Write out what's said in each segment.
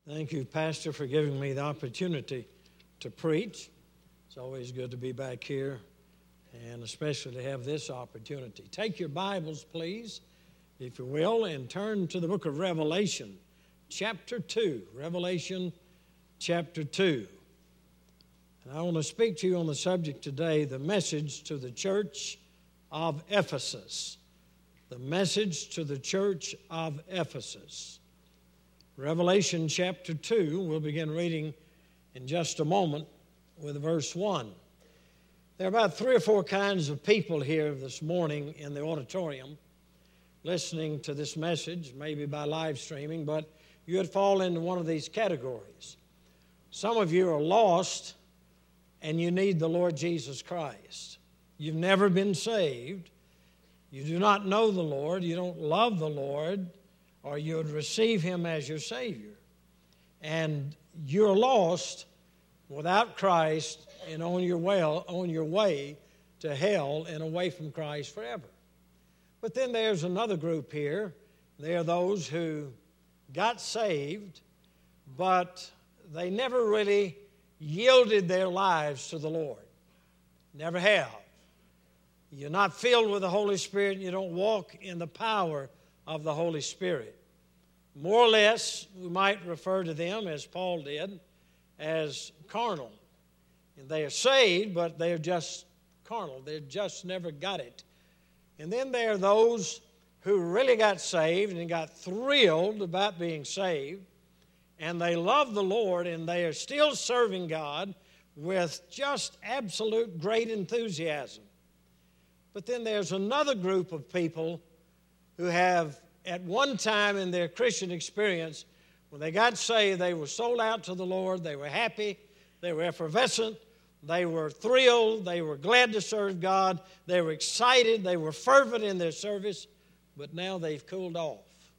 Thank you, Pastor, for giving me the opportunity to preach. It's always good to be back here, and especially to have this opportunity. Take your Bibles, please, if you will, and turn to the book of Revelation, chapter 2. Revelation, chapter 2. And I want to speak to you on the subject today, the message to the church of Ephesus. The message to the church of Ephesus. Revelation chapter 2, we'll begin reading in just a moment with verse 1. There are about 3 or 4 kinds of people here this morning in the auditorium listening to this message, maybe by live streaming, but you would fall into one of these categories. Some of you are lost and you need the Lord Jesus Christ. You've never been saved. You do not know the Lord. You don't love the Lord, or you would receive Him as your Savior. And you're lost without Christ and on your way to hell and away from Christ forever. But then there's another group here. They are those who got saved, but they never really yielded their lives to the Lord. Never have. You're not filled with the Holy Spirit, and you don't walk in the power of the Holy Spirit. More or less, we might refer to them, as Paul did, as carnal. And they are saved, but they're just carnal. They just never got it. And then there are those who really got saved and got thrilled about being saved, and they love the Lord, and they are still serving God with just absolute great enthusiasm. But then there's another group of people who have, at one time in their Christian experience, when they got saved, they were sold out to the Lord, they were happy, they were effervescent, they were thrilled, they were glad to serve God, they were excited, they were fervent in their service, but now they've cooled off.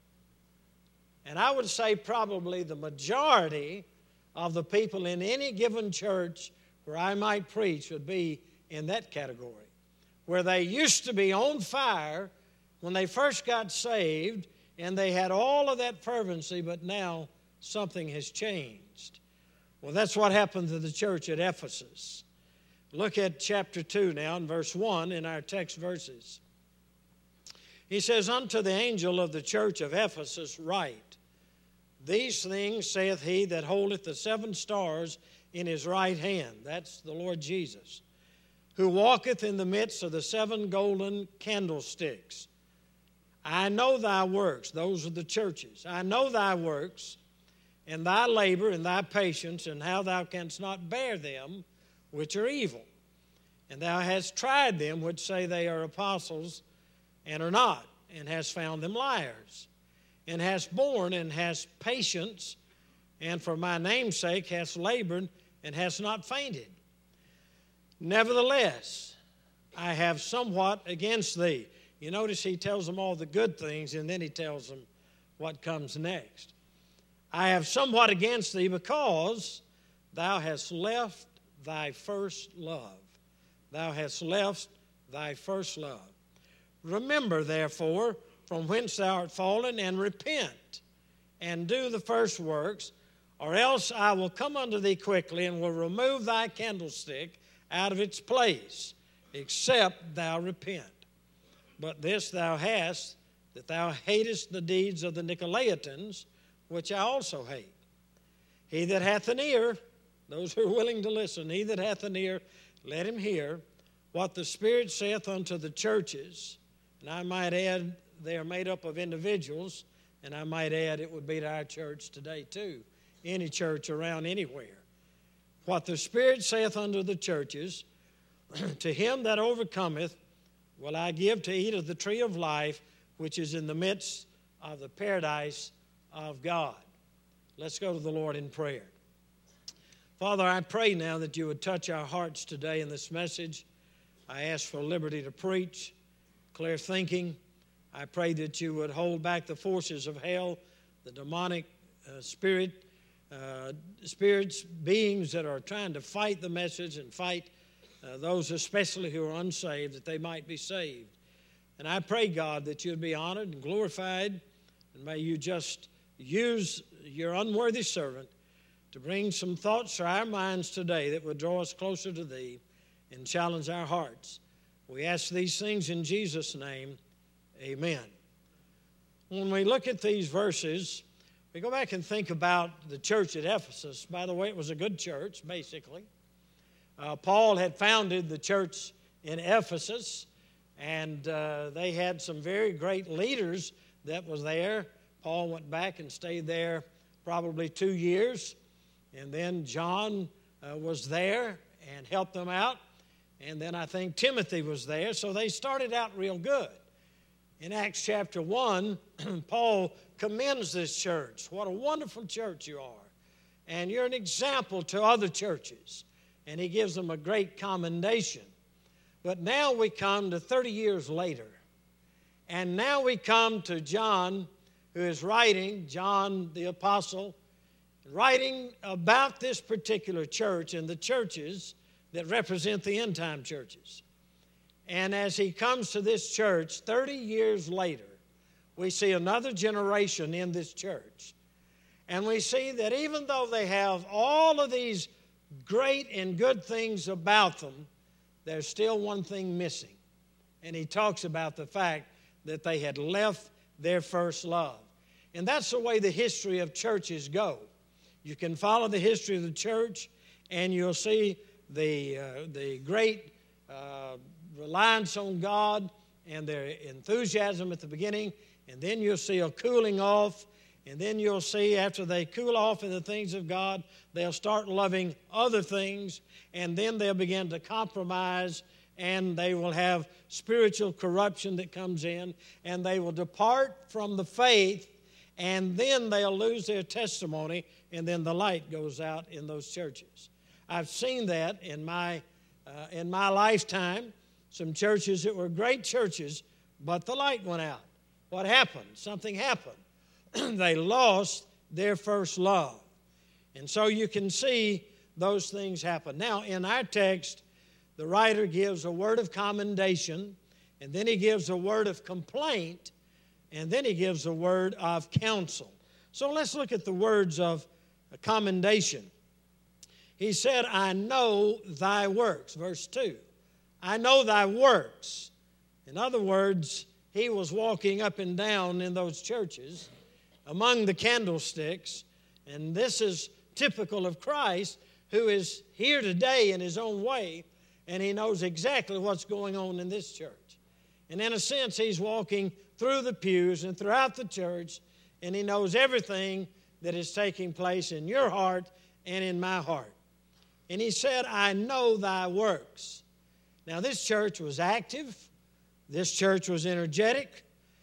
And I would say probably the majority of the people in any given church where I might preach would be in that category, where they used to be on fire when they first got saved, and they had all of that fervency, but now something has changed. Well, that's what happened to the church at Ephesus. Look at chapter 2 now in verse 1 in our text verses. He says, "Unto the angel of the church of Ephesus write, These things saith he that holdeth the 7 stars in his right hand," that's the Lord Jesus, "who walketh in the midst of the 7 golden candlesticks. I know thy works," those are the churches, "I know thy works, and thy labor, and thy patience, and how thou canst not bear them which are evil. And thou hast tried them which say they are apostles, and are not, and hast found them liars. And hast borne, and hast patience, and for my name's sake hast labored, and hast not fainted. Nevertheless, I have somewhat against thee." You notice he tells them all the good things, and then he tells them what comes next. "I have somewhat against thee, because thou hast left thy first love." Thou hast left thy first love. "Remember, therefore, from whence thou art fallen, and repent, and do the first works, or else I will come unto thee quickly, and will remove thy candlestick out of its place, except thou repent. But this thou hast, that thou hatest the deeds of the Nicolaitans, which I also hate. He that hath an ear," those who are willing to listen, "he that hath an ear, let him hear what the Spirit saith unto the churches." And I might add, they are made up of individuals, and I might add it would be to our church today too, any church around anywhere. "What the Spirit saith unto the churches, to him that overcometh will I give to eat of the tree of life, which is in the midst of the paradise of God." Let's go to the Lord in prayer. Father, I pray now that you would touch our hearts today in this message. I ask for liberty to preach, clear thinking. I pray that you would hold back the forces of hell, the demonic spirits, beings that are trying to fight the message and fight those especially who are unsaved, that they might be saved. And I pray, God, that you'd be honored and glorified, and may you just use your unworthy servant, to bring some thoughts to our minds today that would draw us closer to Thee and challenge our hearts. We ask these things in Jesus' name. Amen. When we look at these verses, we go back and think about the church at Ephesus. By the way, it was a good church, basically. Paul had founded the church in Ephesus, and they had some very great leaders that was there. Paul went back and stayed there probably 2 years, and then John was there and helped them out, and then I think Timothy was there, so they started out real good. In Acts chapter 1, Paul commends this church. What a wonderful church you are, and you're an example to other churches, and he gives them a great commendation. But now we come to 30 years later, and now we come to John, who is writing, John the apostle, writing about this particular church and the churches that represent the end-time churches. And as he comes to this church, 30 years later, we see another generation in this church. And we see that even though they have all of these great and good things about them, there's still one thing missing. And he talks about the fact that they had left their first love. And that's the way the history of churches go. You can follow the history of the church, and you'll see the great reliance on God and their enthusiasm at the beginning, and then you'll see a cooling off, and then you'll see after they cool off in the things of God, they'll start loving other things, and then they'll begin to compromise, and they will have spiritual corruption that comes in, and they will depart from the faith, and then they'll lose their testimony, and then the light goes out in those churches. I've seen that in my lifetime. Some churches that were great churches, but the light went out. What happened? Something happened. They lost their first love. And so you can see those things happen. Now, in our text, the writer gives a word of commendation, and then he gives a word of complaint, and then he gives a word of counsel. So let's look at the words of commendation. He said, I know thy works. Verse 2. I know thy works. In other words, he was walking up and down in those churches among the candlesticks, and this is typical of Christ, who is here today in his own way, and he knows exactly what's going on in this church. And in a sense, he's walking through the pews and throughout the church, and he knows everything that is taking place in your heart and in my heart. And he said, I know thy works. Now, this church was active. This church was energetic.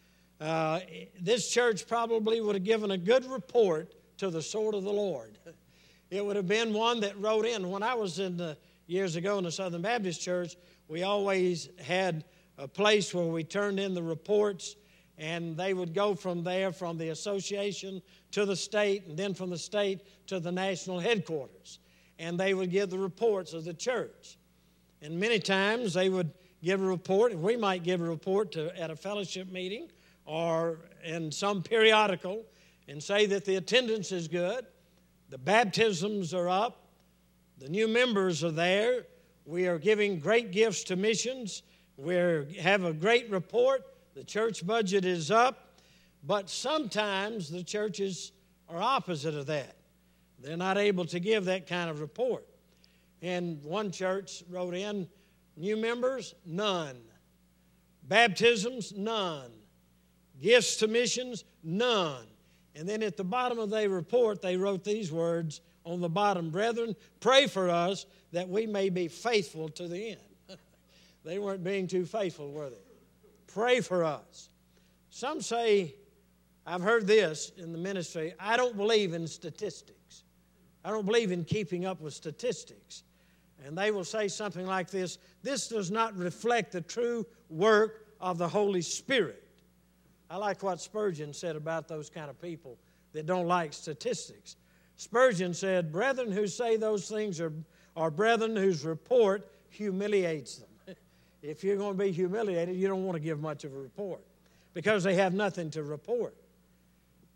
This church probably would have given a good report to the sword of the Lord. It would have been one that wrote in. When I was years ago in the Southern Baptist Church, we always had a place where we turned in the reports, and they would go from there, from the association to the state, and then from the state to the national headquarters. And they would give the reports of the church. And many times they would give a report, and we might give a report at a fellowship meeting or in some periodical and say that the attendance is good, the baptisms are up, the new members are there, we are giving great gifts to missions, we have a great report, the church budget is up, but sometimes the churches are opposite of that. They're not able to give that kind of report. And one church wrote in, new members, none. Baptisms, none. Gifts to missions, none. And then at the bottom of their report, they wrote these words on the bottom, brethren, pray for us that we may be faithful to the end. They weren't being too faithful, were they? Pray for us. Some say, I've heard this in the ministry, I don't believe in statistics. I don't believe in keeping up with statistics. And they will say something like this does not reflect the true work of the Holy Spirit. I like what Spurgeon said about those kind of people that don't like statistics. Spurgeon said, brethren who say those things are brethren whose report humiliates them. If you're going to be humiliated, you don't want to give much of a report because they have nothing to report.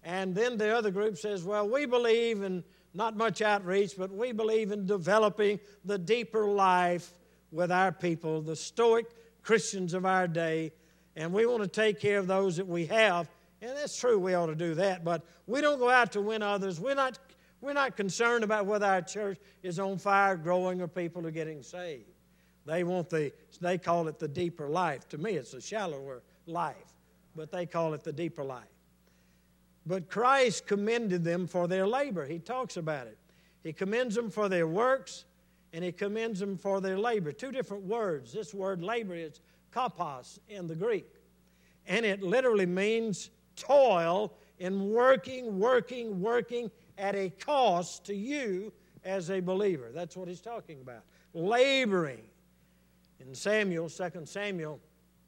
And then the other group says, well, we believe in not much outreach, but we believe in developing the deeper life with our people, the stoic Christians of our day, and we want to take care of those that we have. And that's true, we ought to do that, but we don't go out to win others. We're not concerned about whether our church is on fire, growing, or people are getting saved. They call it the deeper life. To me, it's a shallower life, but they call it the deeper life. But Christ commended them for their labor. He talks about it. He commends them for their works, and He commends them for their labor. Two different words. This word labor is kopos in the Greek, and it literally means toil in working at a cost to you as a believer. That's what he's talking about. Laboring. In Samuel, 2 Samuel,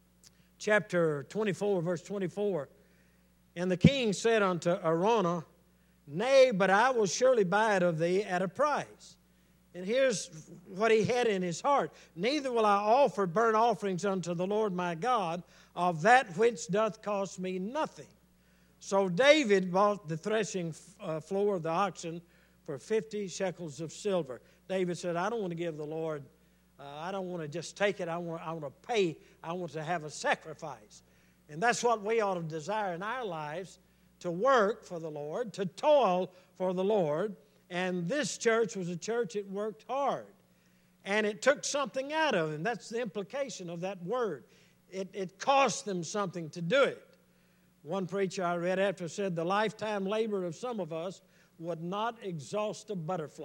chapter 24, verse 24, and the king said unto Araunah, Nay, but I will surely buy it of thee at a price. And here's what he had in his heart. Neither will I offer burnt offerings unto the Lord my God of that which doth cost me nothing. So David bought the threshing floor of the oxen for 50 shekels of silver. David said, I don't want to give the Lord, I don't want to just take it. I want to pay. I want to have a sacrifice. And that's what we ought to desire in our lives, to work for the Lord, to toil for the Lord. And this church was a church that worked hard. And it took something out of them. That's the implication of that word. It cost them something to do it. One preacher I read after said, the lifetime labor of some of us would not exhaust a butterfly.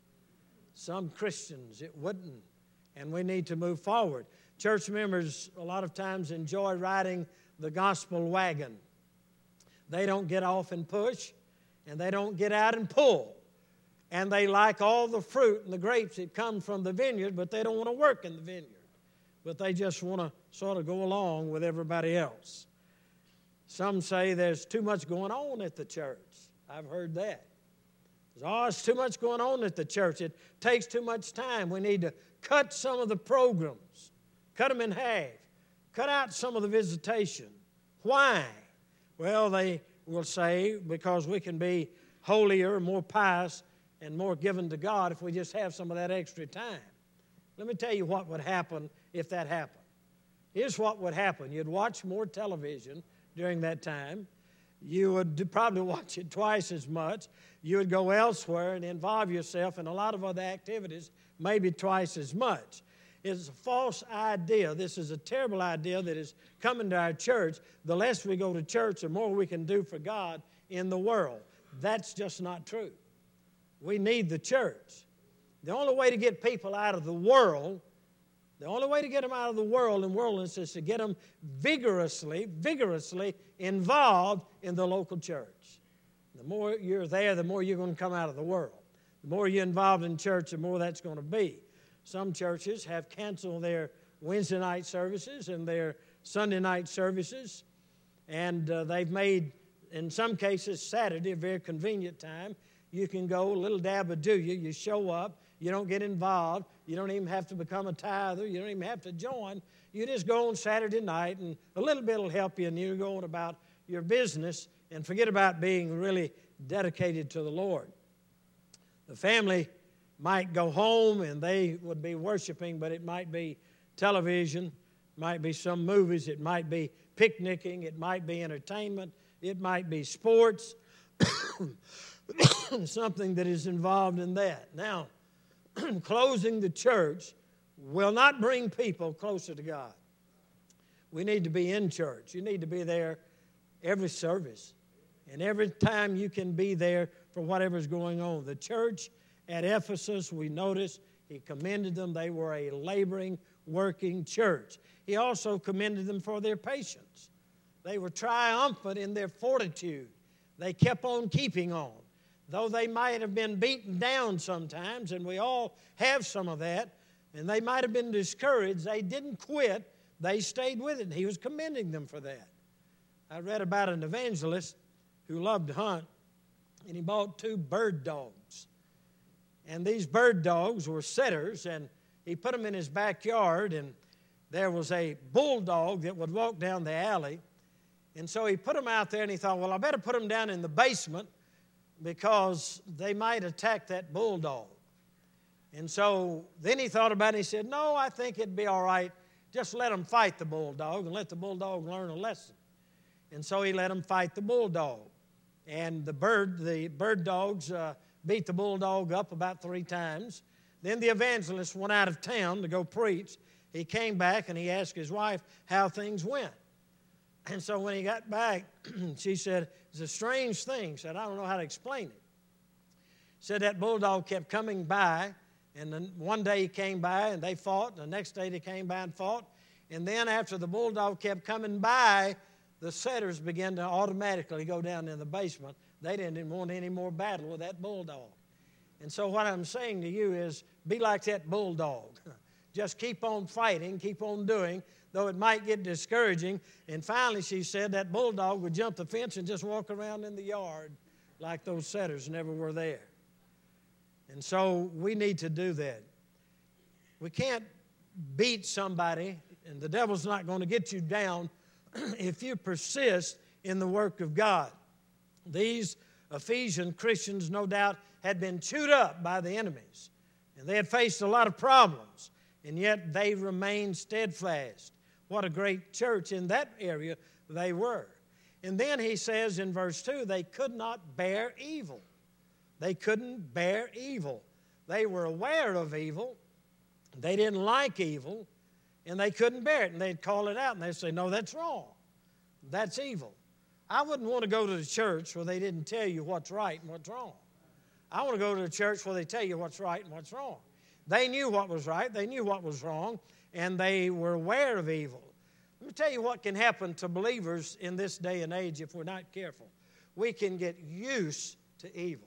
Some Christians, it wouldn't. And we need to move forward. Church members a lot of times enjoy riding the gospel wagon. They don't get off and push, and they don't get out and pull. And they like all the fruit and the grapes that come from the vineyard, but they don't want to work in the vineyard. But they just want to sort of go along with everybody else. Some say there's too much going on at the church. I've heard that. There's too much going on at the church. It takes too much time. We need to cut some of the programs, cut them in half, cut out some of the visitation. Why? Well, they will say because we can be holier, more pious, and more given to God if we just have some of that extra time. Let me tell you what would happen if that happened. Here's what would happen. You'd watch more television during that time. You would probably watch it twice as much. You would go elsewhere and involve yourself in a lot of other activities, maybe twice as much. It's a false idea. This is a terrible idea that is coming to our church. The less we go to church, the more we can do for God in the world. That's just not true. We need the church. The only way to get people out of the world, the only way to get them out of the world and worldliness is to get them vigorously involved in the local church. The more you're there, the more you're going to come out of the world. The more you're involved in church, the more that's going to be. Some churches have canceled their Wednesday night services and their Sunday night services, and they've made, in some cases, Saturday a very convenient time. You can go, a little dab of do you show up, you don't get involved, you don't even have to become a tither, you don't even have to join. You just go on Saturday night, and a little bit will help you, and you go on about your business and forget about being really dedicated to the Lord. The family might go home and they would be worshiping, but it might be television, might be some movies, it might be picnicking, it might be entertainment, it might be sports, something that is involved in that. Now, closing the church will not bring people closer to God. We need to be in church. You need to be there every service. And every time you can be there for whatever's going on. The church at Ephesus, we notice, he commended them. They were a laboring, working church. He also commended them for their patience. They were triumphant in their fortitude. They kept on keeping on. Though they might have been beaten down sometimes, and we all have some of that, and they might have been discouraged, they didn't quit. They stayed with it, and he was commending them for that. I read about an evangelist who loved to hunt, and he bought 2 bird dogs. And these bird dogs were setters, and he put them in his backyard, and there was a bulldog that would walk down the alley, And so he put them out there, and he thought, well, I better put them down in the basement because they might attack that bulldog. And so then he thought about it, and he said, no, I think it'd be all right. Just let them fight the bulldog and let the bulldog learn a lesson. And so he let them fight the bulldog. And the bird dogs beat the bulldog up about 3 times. Then the evangelist went out of town to go preach. He came back and he asked his wife how things went. And so when he got back, she said, it's a strange thing. Said, I don't know how to explain it. Said that bulldog kept coming by, and then one day he came by and they fought, and the next day they came by and fought. And then after the bulldog kept coming by, the setters began to automatically go down in the basement. They didn't want any more battle with that bulldog. And so what I'm saying to you is, be like that bulldog. Just keep on fighting, keep on doing, though it might get discouraging. And finally, she said, that bulldog would jump the fence and just walk around in the yard like those setters never were there. And so we need to do that. We can't beat somebody, and the devil's not going to get you down if you persist in the work of God. These Ephesian Christians, no doubt, had been chewed up by the enemies, and they had faced a lot of problems, and yet they remained steadfast. What a great church in that area they were. And then he says in verse 2, they could not bear evil. They couldn't bear evil. They were aware of evil. They didn't like evil, and they couldn't bear it. And they'd call it out, and they'd say, no, that's wrong. That's evil. I wouldn't want to go to the church where they didn't tell you what's right and what's wrong. I want to go to the church where they tell you what's right and what's wrong. They knew what was right. They knew what was wrong, and they were aware of evil. Let me tell you what can happen to believers in this day and age if we're not careful. We can get used to evil.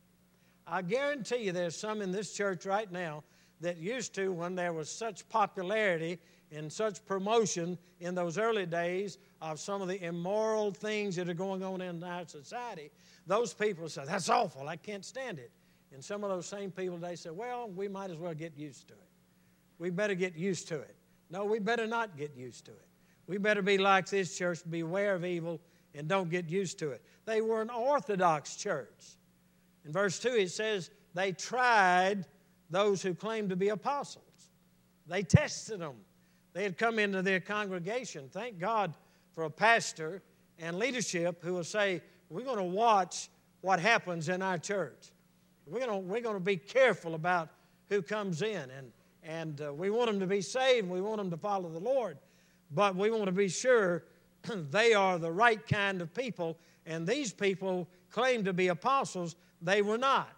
I guarantee you there's some in this church right now that used to, when there was such popularity and such promotion in those early days of some of the immoral things that are going on in our society, those people say, that's awful, I can't stand it. And some of those same people, they say, well, we might as well get used to it. We better get used to it. No, we better not get used to it. We better be like this church, beware of evil, and don't get used to it. They were an Orthodox church. In verse 2, it says, they tried those who claimed to be apostles. They tested them. They had come into their congregation. Thank God for a pastor and leadership who will say, we're going to watch what happens in our church. We're going to be careful about who comes in. And we want them to be saved. We want them to follow the Lord. But we want to be sure they are the right kind of people. And these people claim to be apostles. They were not.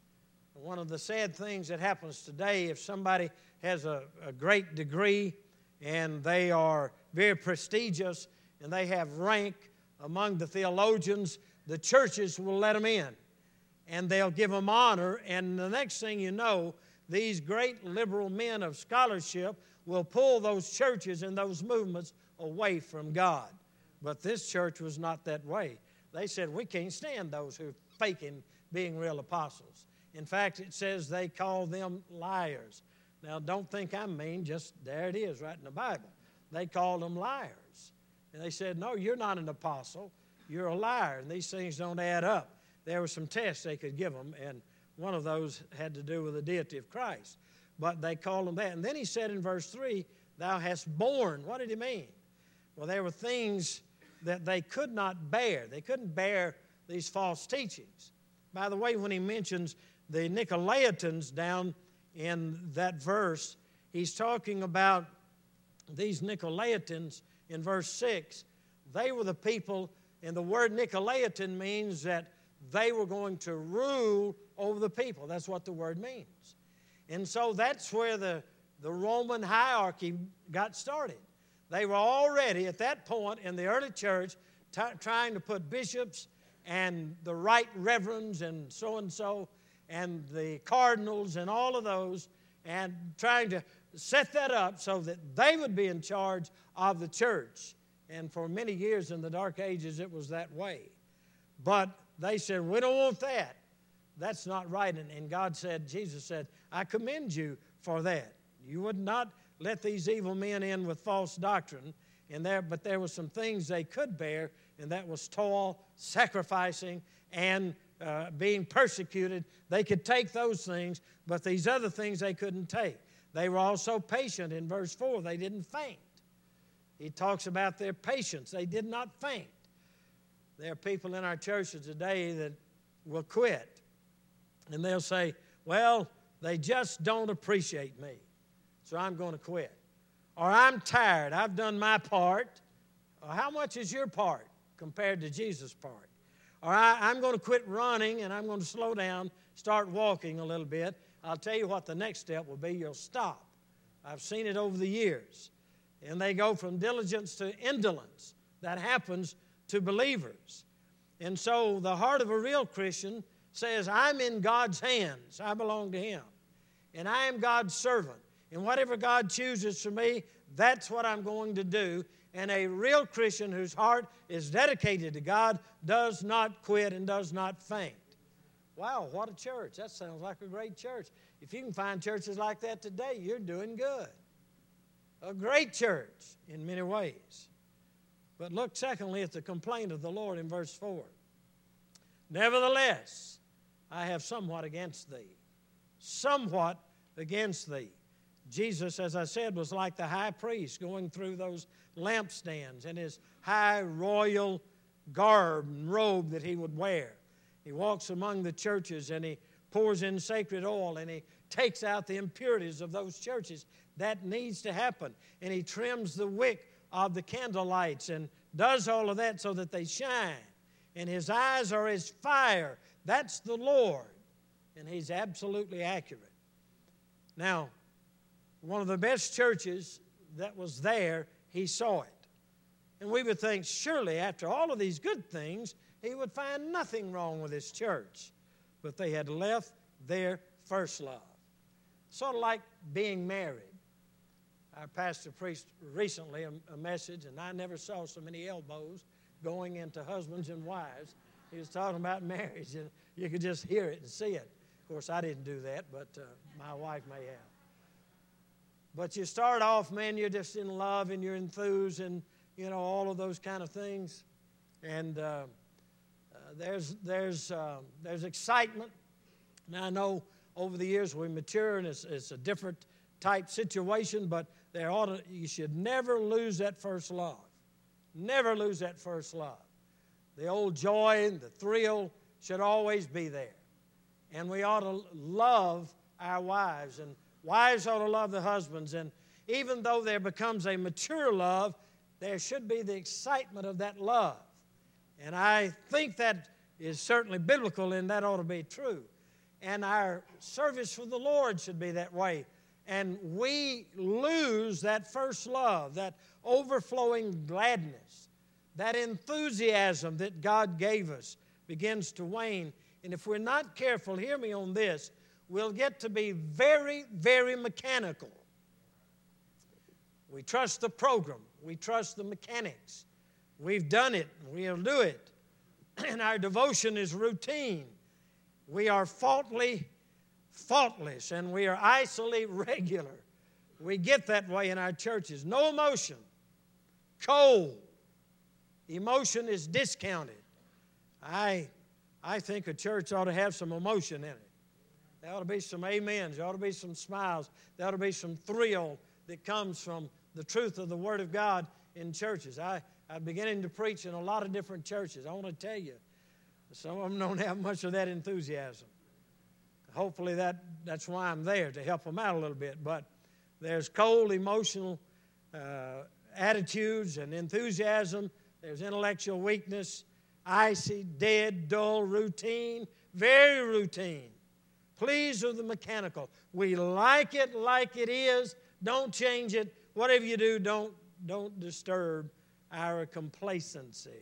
One of the sad things that happens today, if somebody has a great degree and they are very prestigious and they have rank among the theologians, the churches will let them in and they'll give them honor. And the next thing you know, these great liberal men of scholarship will pull those churches and those movements away from God. But this church was not that way. They said, we can't stand those who are faking being real apostles. In fact, it says they call them liars. Now, don't think I'm mean, just there it is right in the Bible. They called them liars. And they said, no, you're not an apostle. You're a liar, and these things don't add up. There were some tests they could give them, and one of those had to do with the deity of Christ. But they called them that. And then he said in verse 3, thou hast borne. What did he mean? Well, there were things that they could not bear. They couldn't bear these false teachings. By the way, when he mentions the Nicolaitans down in that verse, he's talking about these Nicolaitans in verse 6. They were the people, and the word Nicolaitan means that they were going to rule over the people. That's what the word means. And so that's where the Roman hierarchy got started. They were already at that point in the early church trying to put bishops and the right reverends and so and the cardinals and all of those, and trying to set that up so that they would be in charge of the church. And for many years in the Dark Ages, it was that way. But they said, we don't want that. That's not right. And God said, Jesus said, I commend you for that. You would not let these evil men in with false doctrine. but there were some things they could bear, and that was toil, sacrificing, and being persecuted. They could take those things, but these other things they couldn't take. They were also patient. In verse 4, they didn't faint. He talks about their patience. They did not faint. There are people in our churches today that will quit, and they'll say, well, they just don't appreciate me, so I'm going to quit. Or I'm tired. I've done my part. Or how much is your part compared to Jesus' part? Or I'm going to quit running and I'm going to slow down, start walking a little bit. I'll tell you what the next step will be. You'll stop. I've seen it over the years. And they go from diligence to indolence. That happens to believers. And so the heart of a real Christian says, I'm in God's hands. I belong to Him. And I am God's servant. And whatever God chooses for me, that's what I'm going to do. And a real Christian whose heart is dedicated to God does not quit and does not faint. Wow, what a church. That sounds like a great church. If you can find churches like that today, you're doing good. A great church in many ways. But look secondly at the complaint of the Lord in verse 4. Nevertheless, I have somewhat against thee. Somewhat against thee. Jesus, as I said, was like the high priest going through those lampstands in his high royal garb and robe that he would wear. He walks among the churches and he pours in sacred oil and he takes out the impurities of those churches. That needs to happen. And he trims the wick of the candle lights and does all of that so that they shine. And his eyes are as fire. That's the Lord. And he's absolutely accurate. Now, one of the best churches that was there, he saw it. And we would think, surely after all of these good things, he would find nothing wrong with his church. But they had left their first love. Sort of like being married. Our pastor preached recently a message, and I never saw so many elbows going into husbands and wives. He was talking about marriage, and you could just hear it and see it. Of course, I didn't do that, but my wife may have. But you start off, man, you're just in love and you're enthused and, all of those kind of things. And there's excitement. Now, I know over the years we mature and it's a different type situation, but you should never lose that first love. Never lose that first love. The old joy and the thrill should always be there. And we ought to love our wives, and wives ought to love the husbands. And even though there becomes a mature love, there should be the excitement of that love. And I think that is certainly biblical, and that ought to be true. And our service for the Lord should be that way. And we lose that first love, that overflowing gladness, that enthusiasm that God gave us begins to wane. And if we're not careful, hear me on this, we'll get to be very, very mechanical. We trust the program. We trust the mechanics. We've done it. We'll do it. And our devotion is routine. We are faultless, and we are icily regular. We get that way in our churches. No emotion. Cold. Emotion is discounted. I think a church ought to have some emotion in it. There ought to be some amens. There ought to be some smiles. There ought to be some thrill that comes from the truth of the Word of God in churches. I'm beginning to preach in a lot of different churches. I want to tell you, some of them don't have much of that enthusiasm. Hopefully that's why I'm there, to help them out a little bit. But there's cold, emotional attitudes and enthusiasm. There's intellectual weakness, icy, dead, dull, routine, very routine. Pleased with the mechanical. We like it is. Don't change it. Whatever you do, don't disturb our complacency.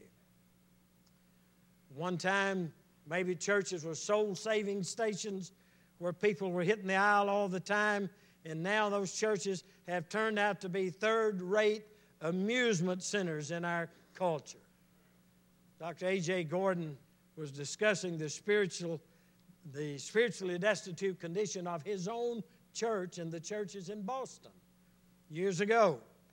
One time, maybe churches were soul-saving stations where people were hitting the aisle all the time, and now those churches have turned out to be third-rate amusement centers in our culture. Dr. A.J. Gordon was discussing the spiritually destitute condition of his own church and the churches in Boston years ago.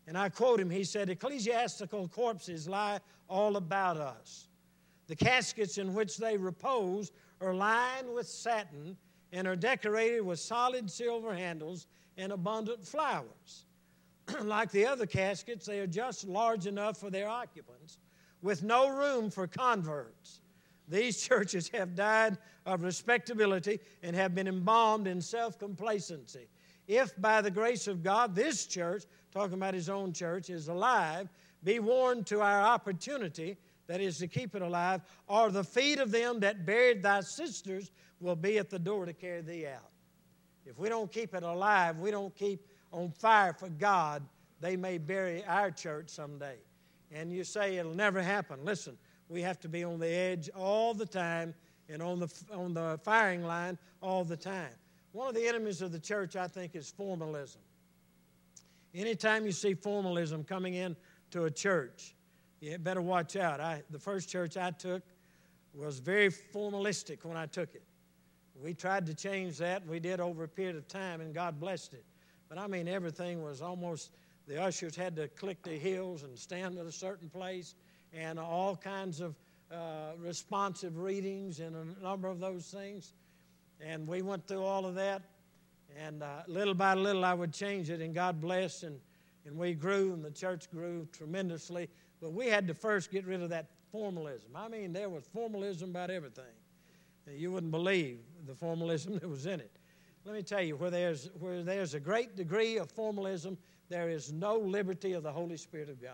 And I quote him, he said, "Ecclesiastical corpses lie all about us. The caskets in which they repose are lined with satin and are decorated with solid silver handles and abundant flowers. Like the other caskets, they are just large enough for their occupants, with no room for converts. These churches have died of respectability and have been embalmed in self-complacency. If by the grace of God this church," talking about his own church, "is alive, be warned to our opportunity, that is to keep it alive, or the feet of them that buried thy sisters will be at the door to carry thee out." If we don't keep it alive, we don't keep on fire for God, they may bury our church someday. And you say it'll never happen. Listen, we have to be on the edge all the time and on the firing line all the time. One of the enemies of the church, I think, is formalism. Anytime you see formalism coming into a church, you better watch out. The first church I took was very formalistic when I took it. We tried to change that. We did over a period of time, and God blessed it. But I mean, everything was almost, the ushers had to click their heels and stand at a certain place, and all kinds of responsive readings and a number of those things. And we went through all of that, and little by little I would change it, and God blessed, and we grew, and the church grew tremendously. But we had to first get rid of that formalism. I mean, there was formalism about everything. You wouldn't believe the formalism that was in it. Let me tell you, where there's a great degree of formalism, there is no liberty of the Holy Spirit of God.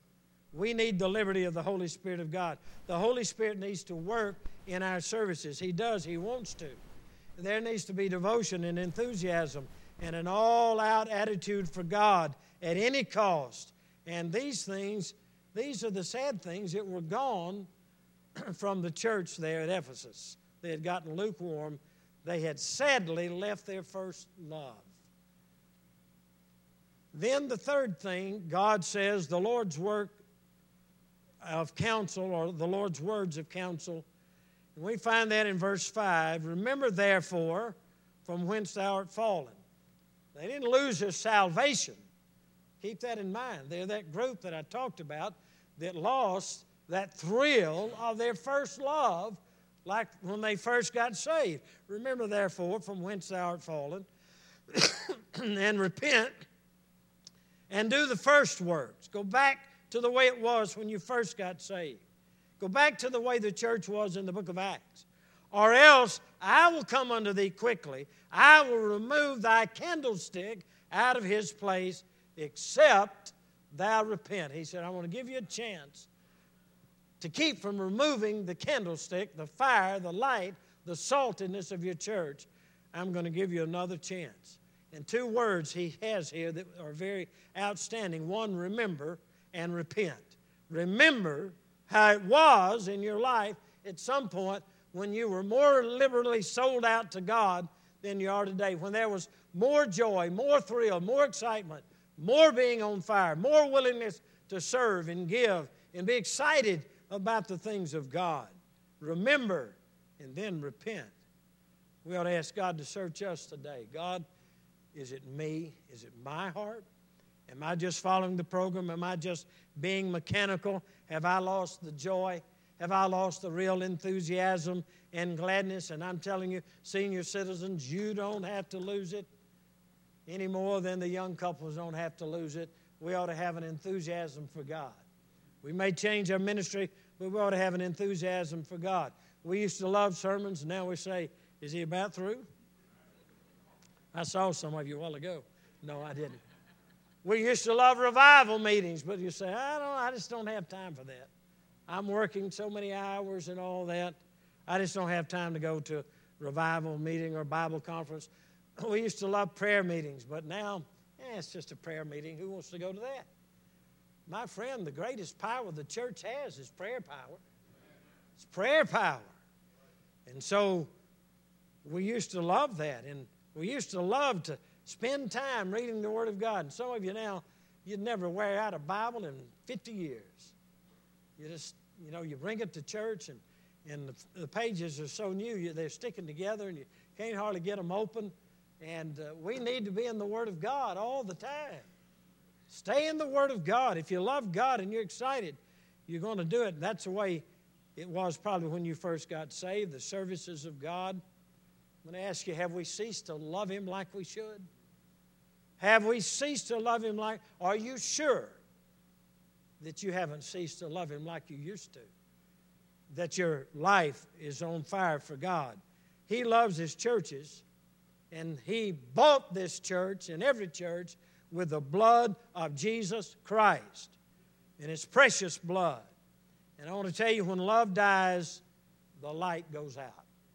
We need the liberty of the Holy Spirit of God. The Holy Spirit needs to work in our services. He does. He wants to. There needs to be devotion and enthusiasm and an all-out attitude for God at any cost. And these things, these are the sad things that were gone from the church there at Ephesus. They had gotten lukewarm. They had sadly left their first love. Then the third thing, God says, the Lord's work of counsel, or the Lord's words of counsel. And we find that in verse 5. "Remember therefore from whence thou art fallen." They didn't lose their salvation. Keep that in mind. They're that group that I talked about that lost that thrill of their first love, like when they first got saved. "Remember therefore from whence thou art fallen, and repent, and do the first works." Go back to the way it was when you first got saved. Go back to the way the church was in the book of Acts. "Or else I will come unto thee quickly. I will remove thy candlestick out of his place, except thou repent." He said, I want to give you a chance to keep from removing the candlestick, the fire, the light, the saltiness of your church. I'm going to give you another chance. And two words he has here that are very outstanding. One, remember, and repent. Remember how it was in your life at some point when you were more liberally sold out to God than you are today, when there was more joy, more thrill, more excitement, more being on fire, more willingness to serve and give and be excited about the things of God. Remember and then repent. We ought to ask God to search us today. God, is it me? Is it my heart? Am I just following the program? Am I just being mechanical? Have I lost the joy? Have I lost the real enthusiasm and gladness? And I'm telling you, senior citizens, you don't have to lose it any more than the young couples don't have to lose it. We ought to have an enthusiasm for God. We may change our ministry, but we ought to have an enthusiasm for God. We used to love sermons, and now we say, is he about through? I saw some of you a while ago. No, I didn't. We used to love revival meetings, but you say, I just don't have time for that. I'm working so many hours and all that. I just don't have time to go to a revival meeting or Bible conference. We used to love prayer meetings, but now, it's just a prayer meeting. Who wants to go to that? My friend, the greatest power the church has is prayer power. It's prayer power. And so we used to love that, and we used to love to spend time reading the Word of God. And some of you now, you'd never wear out a Bible in 50 years. You just, you bring it to church, and the pages are so new, they're sticking together, and you can't hardly get them open. And we need to be in the Word of God all the time. Stay in the Word of God. If you love God and you're excited, you're going to do it. That's the way it was probably when you first got saved, the services of God. I'm going to ask you, have we ceased to love Him like we should? Have we ceased to love Him like, are you sure that you haven't ceased to love Him like you used to? That your life is on fire for God. He loves His churches, and He bought this church and every church with the blood of Jesus Christ and His precious blood. And I want to tell you, when love dies, the light goes out.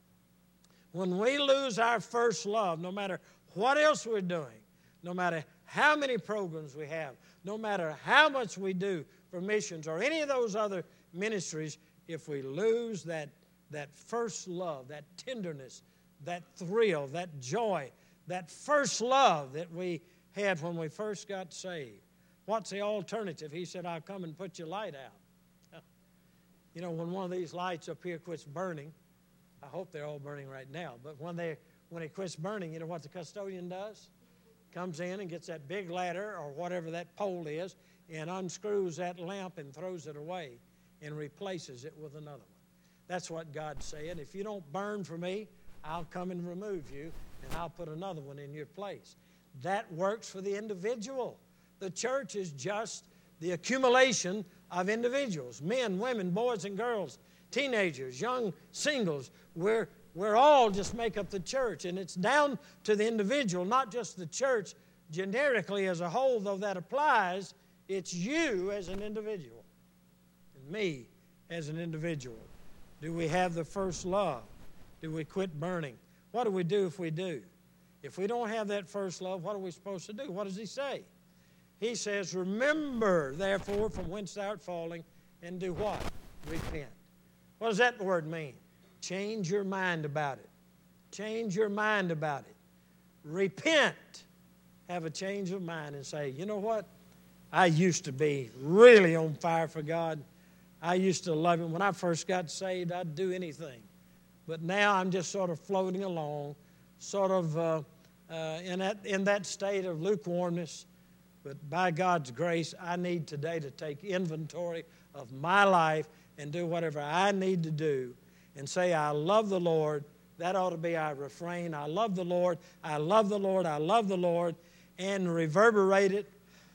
When we lose our first love, no matter what else we're doing, no matter how many programs we have, no matter how much we do for missions or any of those other ministries, if we lose that first love, that tenderness, that thrill, that joy, that first love that we had when we first got saved, what's the alternative? He said, I'll come and put your light out. You know, when one of these lights up here quits burning, I hope they're all burning right now, but when it quits burning, you know what the custodian does? Comes in and gets that big ladder or whatever that pole is and unscrews that lamp and throws it away and replaces it with another one. That's what God said. If you don't burn for me, I'll come and remove you, and I'll put another one in your place. That works for the individual. The church is just the accumulation of individuals, men, women, boys and girls, teenagers, young singles. We're all just make up the church, and it's down to the individual, not just the church generically as a whole, though that applies. It's you as an individual and me as an individual. Do we have the first love? Do we quit burning? What do we do if we do? If we don't have that first love, what are we supposed to do? What does He say? He says, remember, therefore, from whence thou art falling, and do what? Repent. What does that word mean? Change your mind about it. Change your mind about it. Repent. Have a change of mind and say, you know what? I used to be really on fire for God. I used to love Him. When I first got saved, I'd do anything. But now I'm just sort of floating along, sort of in that state of lukewarmness. But by God's grace, I need today to take inventory of my life and do whatever I need to do and say, I love the Lord. That ought to be our refrain. I love the Lord. I love the Lord. I love the Lord. And reverberate it.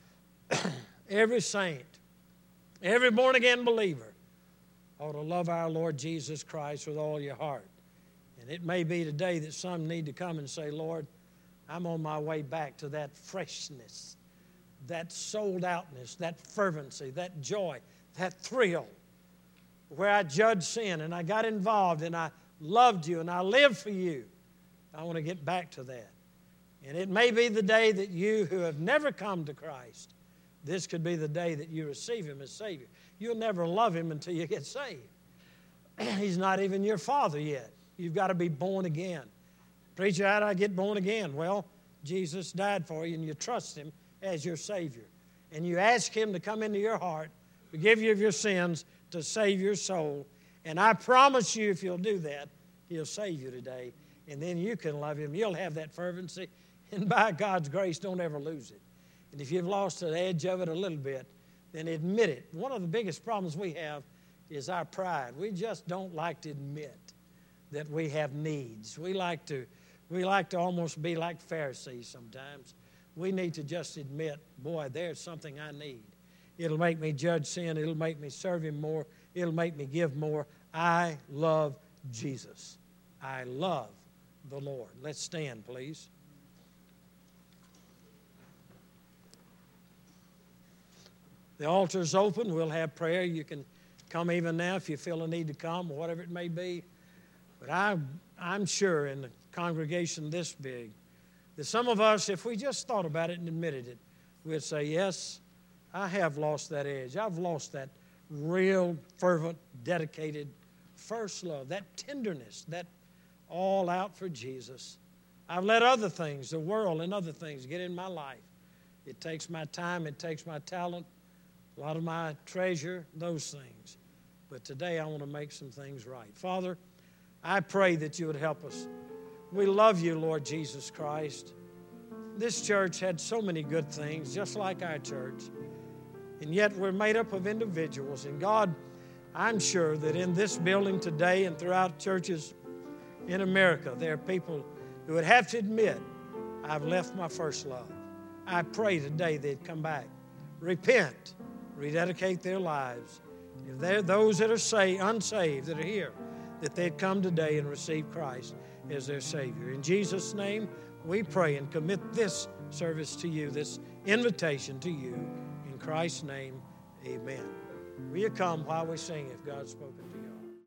Every saint, every born-again believer ought to love our Lord Jesus Christ with all your heart. And it may be today that some need to come and say, Lord, I'm on my way back to that freshness, that sold-outness, that fervency, that joy, that thrill, where I judged sin and I got involved and I loved you and I lived for you. I want to get back to that. And it may be the day that you who have never come to Christ, this could be the day that you receive Him as Savior. You'll never love Him until you get saved. He's not even your Father yet. You've got to be born again. Preacher, how do I get born again? Well, Jesus died for you and you trust Him as your Savior. And you ask Him to come into your heart, forgive you of your sins, to save your soul. And I promise you, if you'll do that, He'll save you today. And then you can love Him. You'll have that fervency. And by God's grace, don't ever lose it. And if you've lost the edge of it a little bit, then admit it. One of the biggest problems we have is our pride. We just don't like to admit that we have needs. We like to almost be like Pharisees sometimes. We need to just admit, boy, there's something I need. It'll make me judge sin. It'll make me serve Him more. It'll make me give more. I love Jesus. I love the Lord. Let's stand, please. The altar's open. We'll have prayer. You can come even now if you feel a need to come or whatever it may be. But I'm sure in the congregation this big that some of us, if we just thought about it and admitted it, we'd say, yes, I have lost that edge. I've lost that real, fervent, dedicated first love, that tenderness, that all out for Jesus. I've let other things, the world and other things, get in my life. It takes my time, it takes my talent, a lot of my treasure, those things. But today I want to make some things right. Father, I pray that you would help us. We love you, Lord Jesus Christ. This church had so many good things, just like our church. And yet we're made up of individuals. And God, I'm sure that in this building today and throughout churches in America, there are people who would have to admit, I've left my first love. I pray today they'd come back, repent, rededicate their lives. If there are those that are unsaved that are here, that they'd come today and receive Christ as their Savior. In Jesus' name, we pray and commit this service to you, this invitation to you. In Christ's name, amen. Will you come while we sing if God's spoken to you?